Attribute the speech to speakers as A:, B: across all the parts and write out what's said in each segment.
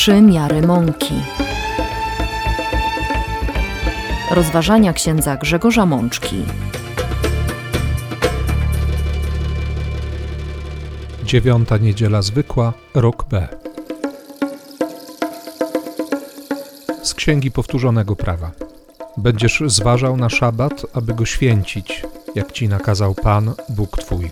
A: 3 miary mąki. Rozważania księdza Grzegorza Mączki.
B: 9. niedziela zwykła, rok B. Z Księgi Powtórzonego Prawa. Będziesz zważał na szabat, aby go święcić, jak ci nakazał Pan, Bóg Twój.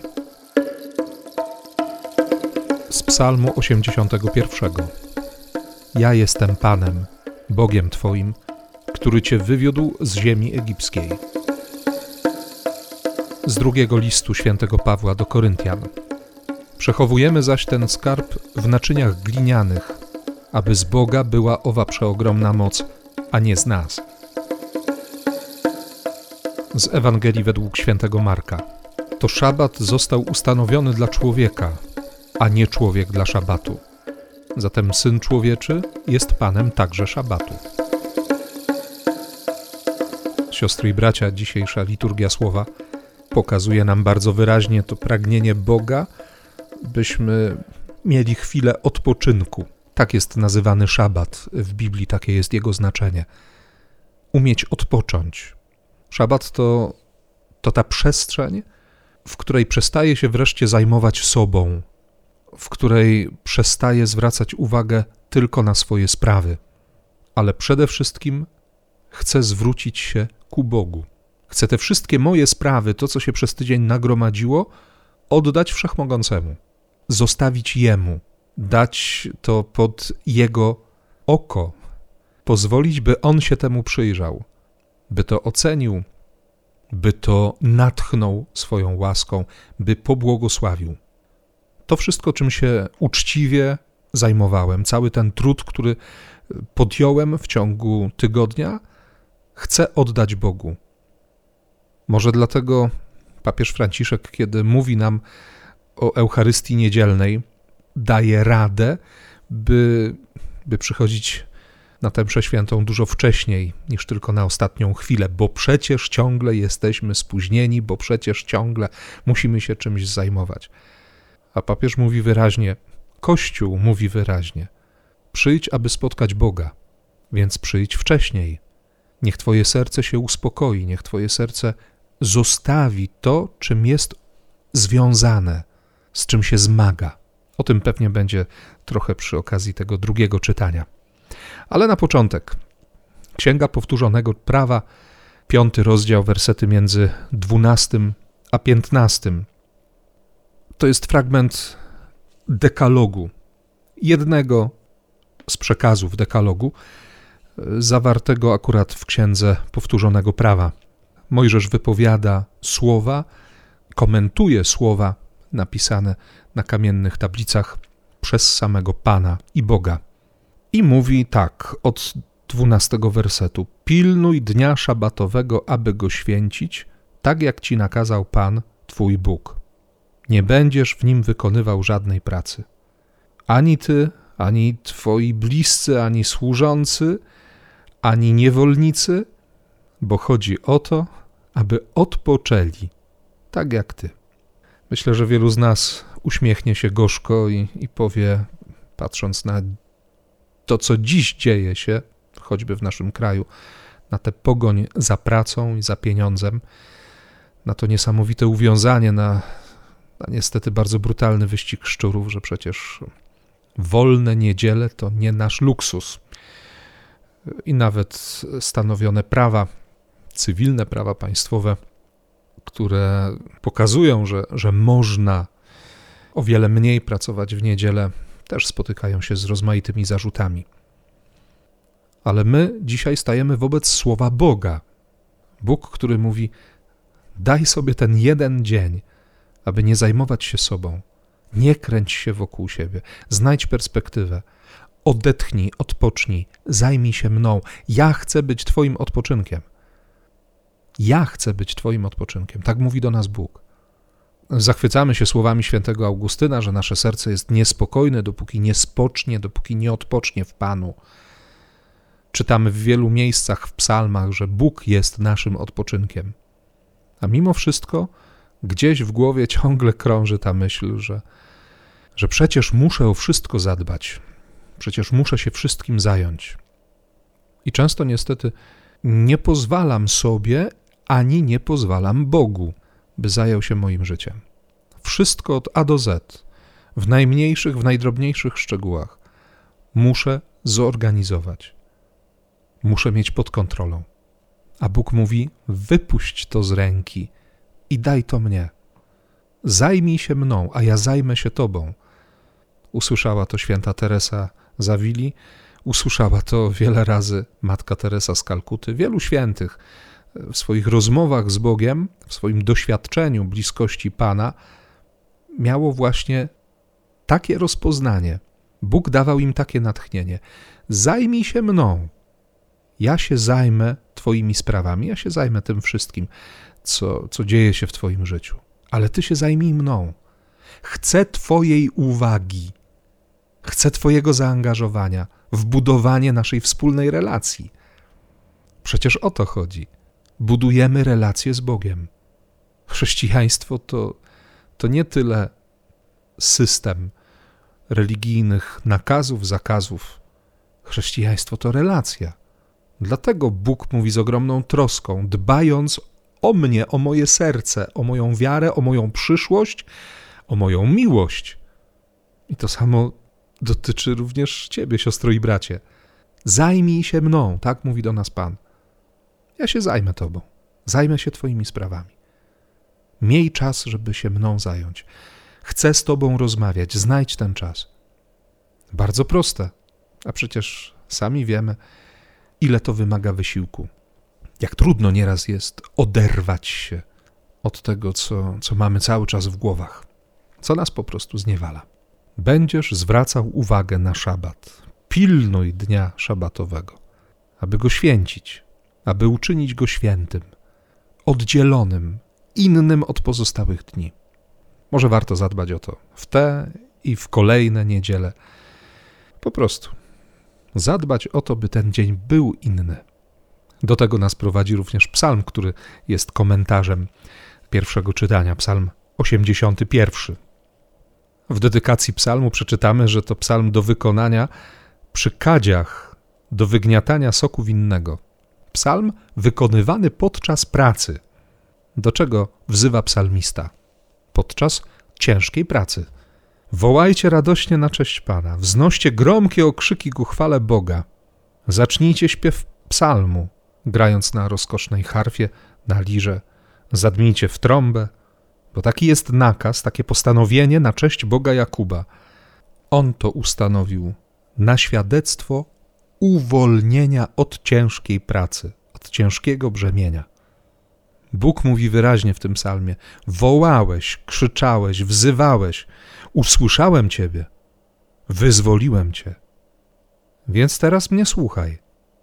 B: Z Psalmu 81. Ja jestem Panem, Bogiem Twoim, który Cię wywiódł z ziemi egipskiej. Z drugiego listu świętego Pawła do Koryntian. Przechowujemy zaś ten skarb w naczyniach glinianych, aby z Boga była owa przeogromna moc, a nie z nas. Z Ewangelii według świętego Marka. To szabat został ustanowiony dla człowieka, a nie człowiek dla szabatu. Zatem Syn Człowieczy jest Panem także szabatu. Siostry i bracia, dzisiejsza liturgia słowa pokazuje nam bardzo wyraźnie to pragnienie Boga, byśmy mieli chwilę odpoczynku. Tak jest nazywany szabat w Biblii, takie jest jego znaczenie. Umieć odpocząć. Szabat to ta przestrzeń, w której przestaje się wreszcie zajmować sobą, w której przestaje zwracać uwagę tylko na swoje sprawy, ale przede wszystkim chcę zwrócić się ku Bogu. Chcę te wszystkie moje sprawy, to co się przez tydzień nagromadziło, oddać Wszechmogącemu, zostawić Jemu, dać to pod Jego oko, pozwolić, by On się temu przyjrzał, by to ocenił, by to natchnął swoją łaską, by pobłogosławił. To wszystko, czym się uczciwie zajmowałem, cały ten trud, który podjąłem w ciągu tygodnia, chcę oddać Bogu. Może dlatego papież Franciszek, kiedy mówi nam o Eucharystii Niedzielnej, daje radę, by przychodzić na tę mszę świętą dużo wcześniej niż tylko na ostatnią chwilę, bo przecież ciągle jesteśmy spóźnieni, bo przecież ciągle musimy się czymś zajmować. A papież mówi wyraźnie, Kościół mówi wyraźnie, przyjdź, aby spotkać Boga, więc przyjdź wcześniej. Niech Twoje serce się uspokoi, niech Twoje serce zostawi to, czym jest związane, z czym się zmaga. O tym pewnie będzie trochę przy okazji tego drugiego czytania. Ale na początek, Księga Powtórzonego Prawa, 5 rozdział, wersety między 12 a 15. To jest fragment dekalogu, jednego z przekazów dekalogu, zawartego akurat w Księdze Powtórzonego Prawa. Mojżesz wypowiada słowa, komentuje słowa napisane na kamiennych tablicach przez samego Pana i Boga. I mówi tak, od 12 wersetu. Pilnuj dnia szabatowego, aby go święcić, tak jak ci nakazał Pan, Twój Bóg. Nie będziesz w nim wykonywał żadnej pracy. Ani ty, ani twoi bliscy, ani służący, ani niewolnicy, bo chodzi o to, aby odpoczęli, tak jak ty. Myślę, że wielu z nas uśmiechnie się gorzko i powie, patrząc na to, co dziś dzieje się, choćby w naszym kraju, na tę pogoń za pracą i za pieniądzem, na to niesamowite uwiązanie, na niestety bardzo brutalny wyścig szczurów, że przecież wolne niedziele to nie nasz luksus. I nawet stanowione prawa, cywilne prawa państwowe, które pokazują, że można o wiele mniej pracować w niedzielę, też spotykają się z rozmaitymi zarzutami. Ale my dzisiaj stajemy wobec słowa Boga. Bóg, który mówi, daj sobie ten jeden dzień, aby nie zajmować się sobą. Nie kręć się wokół siebie. Znajdź perspektywę. Odetchnij, odpocznij, zajmij się mną. Ja chcę być Twoim odpoczynkiem. Ja chcę być Twoim odpoczynkiem. Tak mówi do nas Bóg. Zachwycamy się słowami świętego Augustyna, że nasze serce jest niespokojne, dopóki nie spocznie, dopóki nie odpocznie w Panu. Czytamy w wielu miejscach w psalmach, że Bóg jest naszym odpoczynkiem. A mimo wszystko gdzieś w głowie ciągle krąży ta myśl, że przecież muszę o wszystko zadbać. Przecież muszę się wszystkim zająć. I często niestety nie pozwalam sobie, ani nie pozwalam Bogu, by zajął się moim życiem. Wszystko od A do Z, w najmniejszych, w najdrobniejszych szczegółach muszę zorganizować. Muszę mieć pod kontrolą. A Bóg mówi, wypuść to z ręki i daj to mnie. Zajmij się mną, a ja zajmę się tobą. Usłyszała to święta Teresa z Awili, usłyszała to wiele razy matka Teresa z Kalkuty, wielu świętych w swoich rozmowach z Bogiem, w swoim doświadczeniu bliskości Pana miało właśnie takie rozpoznanie. Bóg dawał im takie natchnienie. Zajmij się mną. Ja się zajmę twoimi sprawami, ja się zajmę tym wszystkim, co dzieje się w twoim życiu. Ale ty się zajmij mną. Chcę twojej uwagi. Chcę twojego zaangażowania w budowanie naszej wspólnej relacji. Przecież o to chodzi. Budujemy relacje z Bogiem. Chrześcijaństwo to nie tyle system religijnych nakazów, zakazów. Chrześcijaństwo to relacja. Dlatego Bóg mówi z ogromną troską, dbając o mnie, o moje serce, o moją wiarę, o moją przyszłość, o moją miłość. I to samo dotyczy również ciebie, siostro i bracie. Zajmij się mną, tak mówi do nas Pan. Ja się zajmę tobą, zajmę się twoimi sprawami. Miej czas, żeby się mną zająć. Chcę z tobą rozmawiać, znajdź ten czas. Bardzo proste, a przecież sami wiemy, ile to wymaga wysiłku. Jak trudno nieraz jest oderwać się od tego, co mamy cały czas w głowach, co nas po prostu zniewala. Będziesz zwracał uwagę na szabat. Pilnuj dnia szabatowego, aby go święcić, aby uczynić go świętym, oddzielonym, innym od pozostałych dni. Może warto zadbać o to w te i w kolejne niedziele. Po prostu zadbać o to, by ten dzień był inny. Do tego nas prowadzi również psalm, który jest komentarzem pierwszego czytania, psalm 81. W dedykacji psalmu przeczytamy, że to psalm do wykonania przy kadziach do wygniatania soku winnego. Psalm wykonywany podczas pracy. Do czego wzywa psalmista? Podczas ciężkiej pracy. Wołajcie radośnie na cześć Pana, wznoście gromkie okrzyki ku chwale Boga. Zacznijcie śpiew psalmu, grając na rozkosznej harfie, na lirze. Zadmijcie w trąbę, bo taki jest nakaz, takie postanowienie na cześć Boga Jakuba. On to ustanowił na świadectwo uwolnienia od ciężkiej pracy, od ciężkiego brzemienia. Bóg mówi wyraźnie w tym psalmie: wołałeś, krzyczałeś, wzywałeś, usłyszałem Ciebie, wyzwoliłem Cię. Więc teraz mnie słuchaj.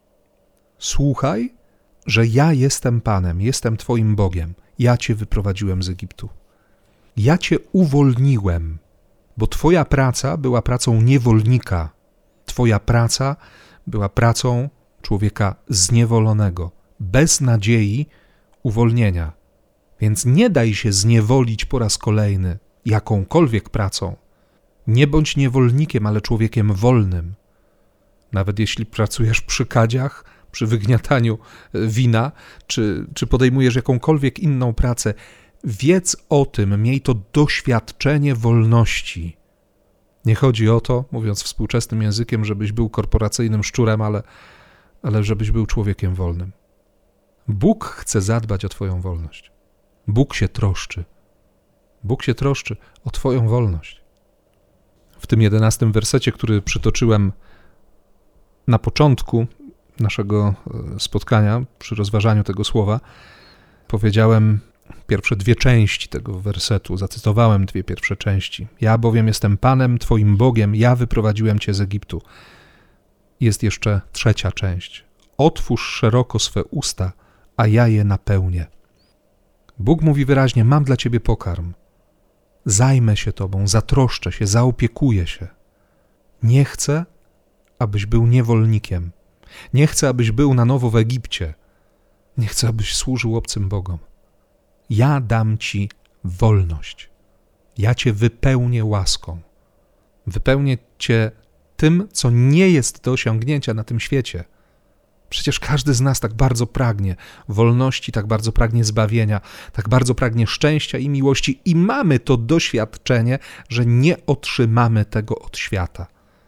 B: Słuchaj, że ja jestem Panem, jestem Twoim Bogiem. Ja Cię wyprowadziłem z Egiptu. Ja Cię uwolniłem, bo Twoja praca była pracą niewolnika. Twoja praca była pracą człowieka zniewolonego, bez nadziei uwolnienia. Więc nie daj się zniewolić po raz kolejny jakąkolwiek pracą. Nie bądź niewolnikiem, ale człowiekiem wolnym. Nawet jeśli pracujesz przy kadziach, przy wygniataniu wina, czy podejmujesz jakąkolwiek inną pracę, wiedz o tym, miej to doświadczenie wolności. Nie chodzi o to, mówiąc współczesnym językiem, żebyś był korporacyjnym szczurem, ale żebyś był człowiekiem wolnym. Bóg chce zadbać o twoją wolność. Bóg się troszczy. Bóg się troszczy o twoją wolność. W tym 11 wersecie, który przytoczyłem na początku naszego spotkania, przy rozważaniu tego słowa, powiedziałem pierwsze dwie części tego wersetu, zacytowałem dwie pierwsze części. Ja bowiem jestem Panem, Twoim Bogiem, ja wyprowadziłem Cię z Egiptu. Jest jeszcze trzecia część. Otwórz szeroko swe usta, a ja je napełnię. Bóg mówi wyraźnie: mam dla Ciebie pokarm. Zajmę się Tobą, zatroszczę się, zaopiekuję się. Nie chcę, abyś był niewolnikiem. Nie chcę, abyś był na nowo w Egipcie. Nie chcę, abyś służył obcym bogom. Ja dam Ci wolność. Ja Cię wypełnię łaską. Wypełnię Cię tym, co nie jest do osiągnięcia na tym świecie. Przecież każdy z nas tak bardzo pragnie wolności, tak bardzo pragnie zbawienia, tak bardzo pragnie szczęścia i miłości i mamy to doświadczenie, że nie otrzymamy tego od świata.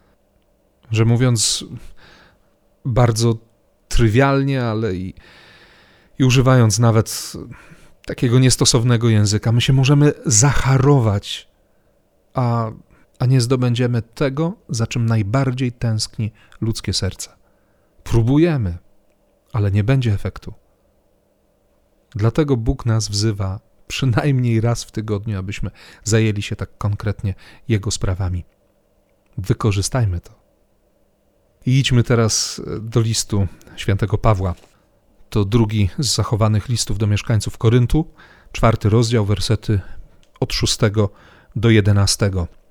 B: Że mówiąc bardzo trywialnie, ale i używając nawet takiego niestosownego języka, my się możemy zacharować, a nie zdobędziemy tego, za czym najbardziej tęskni ludzkie serce. Próbujemy, ale nie będzie efektu. Dlatego Bóg nas wzywa przynajmniej raz w tygodniu, abyśmy zajęli się tak konkretnie Jego sprawami. Wykorzystajmy to. I idźmy teraz do listu świętego Pawła. To drugi z zachowanych listów do mieszkańców Koryntu, 4 rozdział, wersety od 6 do 11.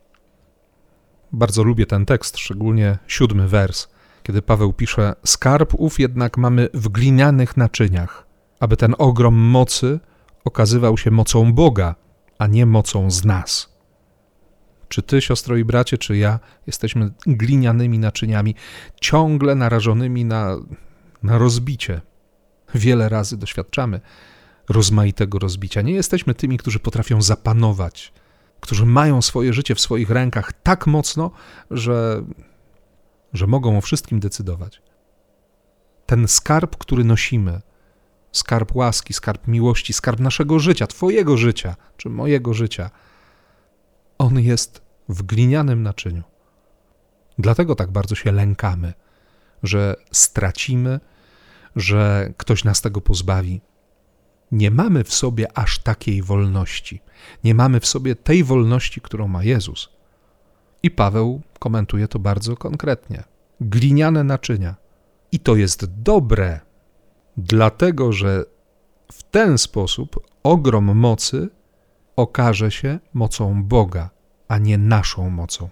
B: Bardzo lubię ten tekst, szczególnie 7 wers, kiedy Paweł pisze: skarb ów jednak mamy w glinianych naczyniach, aby ten ogrom mocy okazywał się mocą Boga, a nie mocą z nas. Czy ty, siostro i bracie, czy ja jesteśmy glinianymi naczyniami, ciągle narażonymi na rozbicie. Wiele razy doświadczamy rozmaitego rozbicia. Nie jesteśmy tymi, którzy potrafią zapanować, którzy mają swoje życie w swoich rękach tak mocno, że mogą o wszystkim decydować. Ten skarb, który nosimy, skarb łaski, skarb miłości, skarb naszego życia, twojego życia, czy mojego życia, on jest w glinianym naczyniu. Dlatego tak bardzo się lękamy, że stracimy, że ktoś nas tego pozbawi. Nie mamy w sobie aż takiej wolności. Nie mamy w sobie tej wolności, którą ma Jezus. I Paweł komentuje to bardzo konkretnie. Gliniane naczynia. I to jest dobre, dlatego że w ten sposób ogrom mocy okaże się mocą Boga, a nie naszą mocą.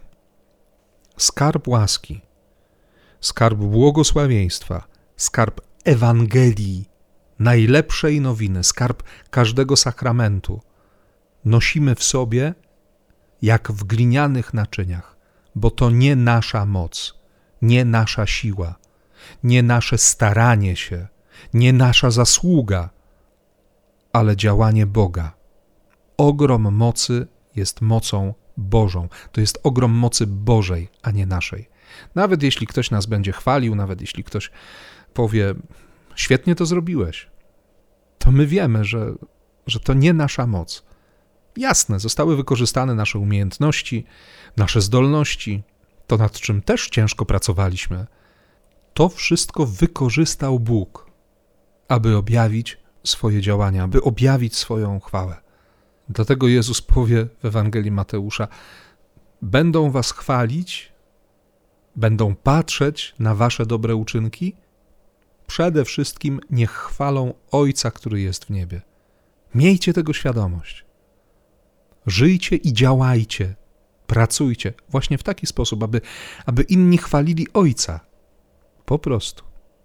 B: Skarb łaski, skarb błogosławieństwa, skarb Ewangelii, najlepszej nowiny, skarb każdego sakramentu nosimy w sobie jak w glinianych naczyniach, bo to nie nasza moc, nie nasza siła, nie nasze staranie się, nie nasza zasługa, ale działanie Boga. Ogrom mocy jest mocą Bożą. To jest ogrom mocy Bożej, a nie naszej. Nawet jeśli ktoś nas będzie chwalił, nawet jeśli ktoś powie: świetnie to zrobiłeś, to my wiemy, że to nie nasza moc. Jasne, zostały wykorzystane nasze umiejętności, nasze zdolności, to nad czym też ciężko pracowaliśmy. To wszystko wykorzystał Bóg, aby objawić swoje działania, aby objawić swoją chwałę. Dlatego Jezus powie w Ewangelii Mateusza: będą was chwalić, będą patrzeć na wasze dobre uczynki, przede wszystkim niech chwalą Ojca, który jest w niebie. Miejcie tego świadomość. Żyjcie i działajcie, pracujcie właśnie w taki sposób, aby inni chwalili Ojca. Po prostu.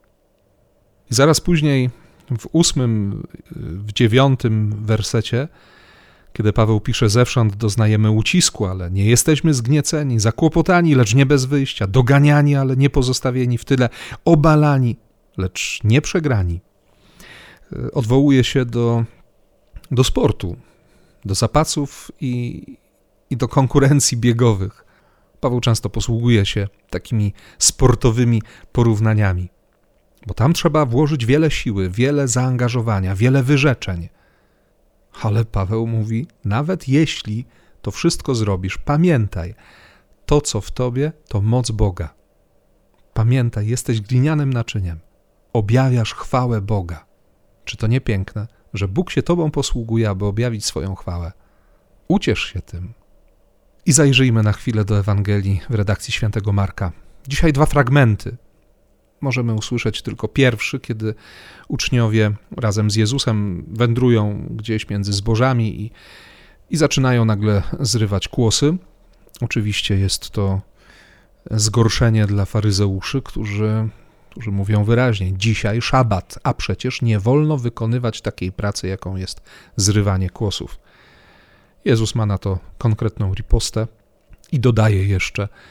B: I zaraz później w 8, w 9 wersecie, kiedy Paweł pisze: zewsząd doznajemy ucisku, ale nie jesteśmy zgnieceni, zakłopotani, lecz nie bez wyjścia, doganiani, ale nie pozostawieni w tyle, obalani, lecz nie przegrani. Odwołuje się do sportu, do zapasów i do konkurencji biegowych. Paweł często posługuje się takimi sportowymi porównaniami, bo tam trzeba włożyć wiele siły, wiele zaangażowania, wiele wyrzeczeń. Ale Paweł mówi: nawet jeśli to wszystko zrobisz, pamiętaj, to co w tobie, to moc Boga. Pamiętaj, jesteś glinianym naczyniem. Objawiasz chwałę Boga. Czy to nie piękne, że Bóg się tobą posługuje, aby objawić swoją chwałę? Uciesz się tym. I zajrzyjmy na chwilę do Ewangelii w redakcji świętego Marka. Dzisiaj 2 fragmenty. Możemy usłyszeć tylko pierwszy, kiedy uczniowie razem z Jezusem wędrują gdzieś między zbożami i zaczynają nagle zrywać kłosy. Oczywiście jest to zgorszenie dla faryzeuszy, którzy mówią wyraźnie: dzisiaj szabat, a przecież nie wolno wykonywać takiej pracy, jaką jest zrywanie kłosów. Jezus ma na to konkretną ripostę i dodaje jeszcze: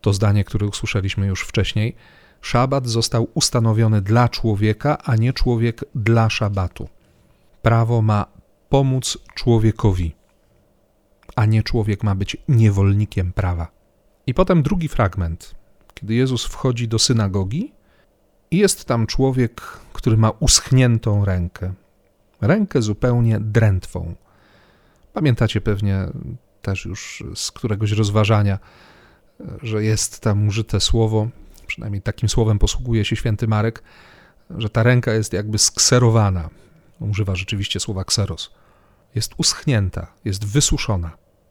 B: to zdanie, które usłyszeliśmy już wcześniej. Szabat został ustanowiony dla człowieka, a nie człowiek dla szabatu. Prawo ma pomóc człowiekowi, a nie człowiek ma być niewolnikiem prawa. I potem drugi fragment, kiedy Jezus wchodzi do synagogi i jest tam człowiek, który ma uschniętą rękę zupełnie drętwą. Pamiętacie pewnie też już z któregoś rozważania, że jest tam użyte słowo, przynajmniej takim słowem posługuje się święty Marek, że ta ręka jest jakby skserowana. Używa rzeczywiście słowa kseros. Jest uschnięta, jest wysuszona.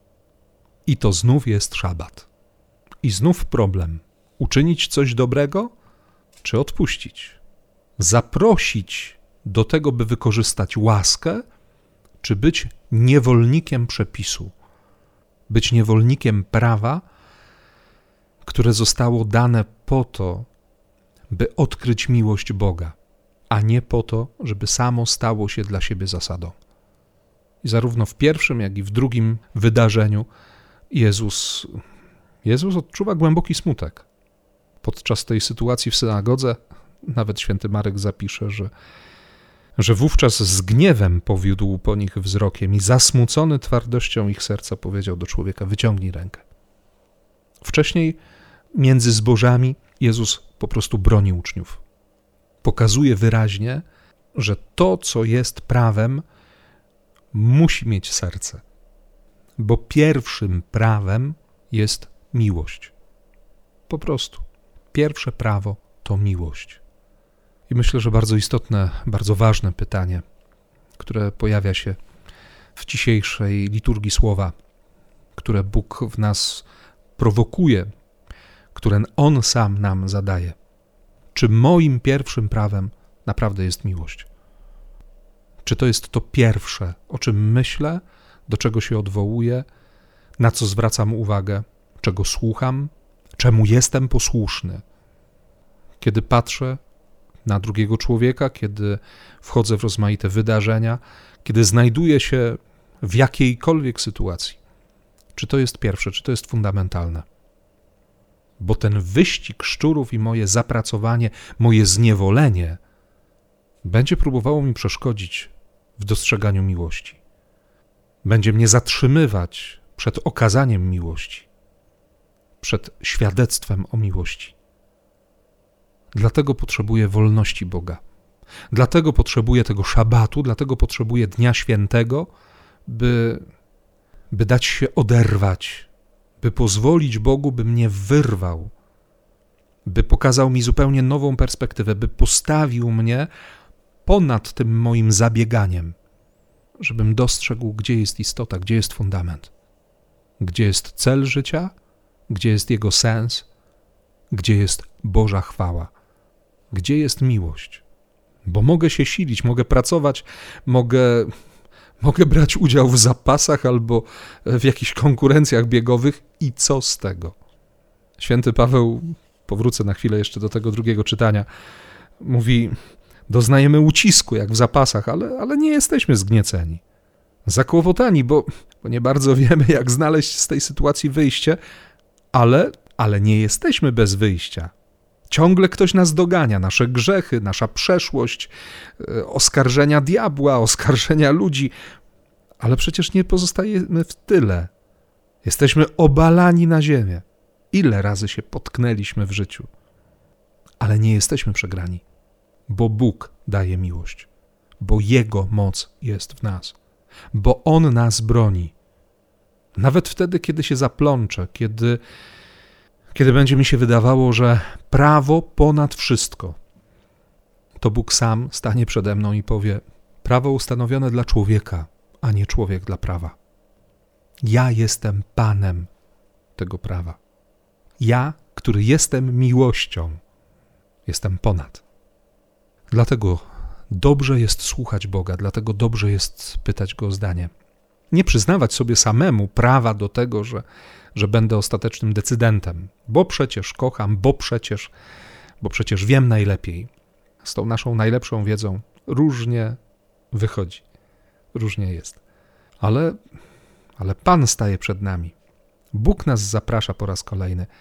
B: I to znów jest szabat. I znów problem. Uczynić coś dobrego, czy odpuścić? Zaprosić do tego, by wykorzystać łaskę, czy być niewolnikiem przepisu? Być niewolnikiem prawa, które zostało dane po to, by odkryć miłość Boga, a nie po to, żeby samo stało się dla siebie zasadą. I zarówno w pierwszym, jak i w drugim wydarzeniu Jezus odczuwa głęboki smutek. Podczas tej sytuacji w synagodze nawet święty Marek zapisze, że wówczas z gniewem powiódł po nich wzrokiem i zasmucony twardością ich serca powiedział do człowieka: wyciągnij rękę. Wcześniej między zbożami Jezus po prostu broni uczniów. Pokazuje wyraźnie, że to, co jest prawem, musi mieć serce, bo pierwszym prawem jest miłość. Po prostu. Pierwsze prawo to miłość. I myślę, że bardzo istotne, bardzo ważne pytanie, które pojawia się w dzisiejszej liturgii słowa, które Bóg w nas prowokuje, które On sam nam zadaje. Czy moim pierwszym prawem naprawdę jest miłość? Czy to jest to pierwsze, o czym myślę, do czego się odwołuję, na co zwracam uwagę, czego słucham, czemu jestem posłuszny? Kiedy patrzę na drugiego człowieka, kiedy wchodzę w rozmaite wydarzenia, kiedy znajduję się w jakiejkolwiek sytuacji, czy to jest pierwsze, czy to jest fundamentalne? Bo ten wyścig szczurów i moje zapracowanie, moje zniewolenie będzie próbowało mi przeszkodzić w dostrzeganiu miłości. Będzie mnie zatrzymywać przed okazaniem miłości, przed świadectwem o miłości. Dlatego potrzebuję wolności Boga. Dlatego potrzebuję tego szabatu, dlatego potrzebuję Dnia Świętego, by dać się oderwać, by pozwolić Bogu, by mnie wyrwał, by pokazał mi zupełnie nową perspektywę, by postawił mnie ponad tym moim zabieganiem, żebym dostrzegł, gdzie jest istota, gdzie jest fundament, gdzie jest cel życia, gdzie jest jego sens, gdzie jest Boża chwała, gdzie jest miłość. Bo mogę się silić, mogę pracować, mogę brać udział w zapasach albo w jakichś konkurencjach biegowych i co z tego? Święty Paweł, powrócę na chwilę jeszcze do tego drugiego czytania, mówi: doznajemy ucisku jak w zapasach, ale nie jesteśmy zgnieceni. Zakłopotani, bo nie bardzo wiemy, jak znaleźć z tej sytuacji wyjście, ale nie jesteśmy bez wyjścia. Ciągle ktoś nas dogania, nasze grzechy, nasza przeszłość, oskarżenia diabła, oskarżenia ludzi, ale przecież nie pozostajemy w tyle. Jesteśmy obalani na ziemię. Ile razy się potknęliśmy w życiu, ale nie jesteśmy przegrani, bo Bóg daje miłość, bo Jego moc jest w nas, bo On nas broni. Nawet wtedy, kiedy się zaplączę, kiedy będzie mi się wydawało, że prawo ponad wszystko, to Bóg sam stanie przede mną i powie: prawo ustanowione dla człowieka, a nie człowiek dla prawa. Ja jestem Panem tego prawa. Ja, który jestem miłością, jestem ponad. Dlatego dobrze jest słuchać Boga, dlatego dobrze jest pytać Go o zdanie. Nie przyznawać sobie samemu prawa do tego, że będę ostatecznym decydentem, bo przecież kocham, bo przecież wiem najlepiej. Z tą naszą najlepszą wiedzą różnie wychodzi, różnie jest. Ale Pan staje przed nami. Bóg nas zaprasza po raz kolejny.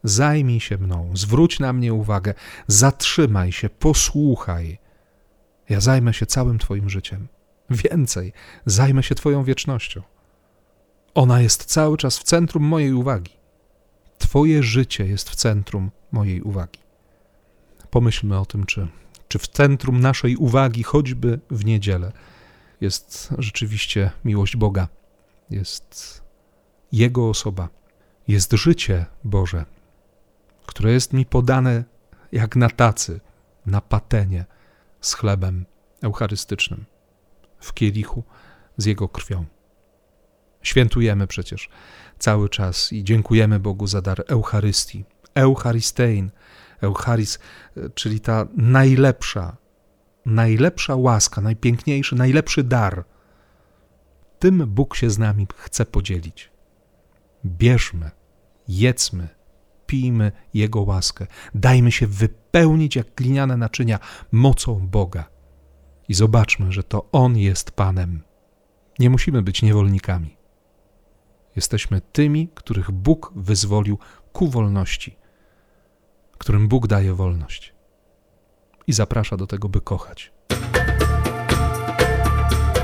B: zajmij się mną, zwróć na mnie uwagę, zatrzymaj się, posłuchaj. Ja zajmę się całym twoim życiem. Więcej, zajmę się twoją wiecznością. Ona jest cały czas w centrum mojej uwagi. Twoje życie jest w centrum mojej uwagi. Pomyślmy o tym, czy w centrum naszej uwagi, choćby w niedzielę, jest rzeczywiście miłość Boga, jest Jego osoba, jest życie Boże, które jest mi podane jak na tacy, na patenie z chlebem eucharystycznym, w kielichu z Jego krwią. Świętujemy przecież cały czas i dziękujemy Bogu za dar Eucharystii, Eucharistein, Eucharis, czyli ta najlepsza łaska, najpiękniejszy, najlepszy dar. Tym Bóg się z nami chce podzielić. Bierzmy, jedzmy, pijmy Jego łaskę. Dajmy się wypełnić jak gliniane naczynia mocą Boga. I zobaczmy, że to On jest Panem. Nie musimy być niewolnikami. Jesteśmy tymi, których Bóg wyzwolił ku wolności, którym Bóg daje wolność i zaprasza do tego, by kochać.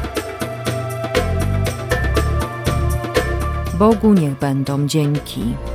A: Bogu niech będą dzięki.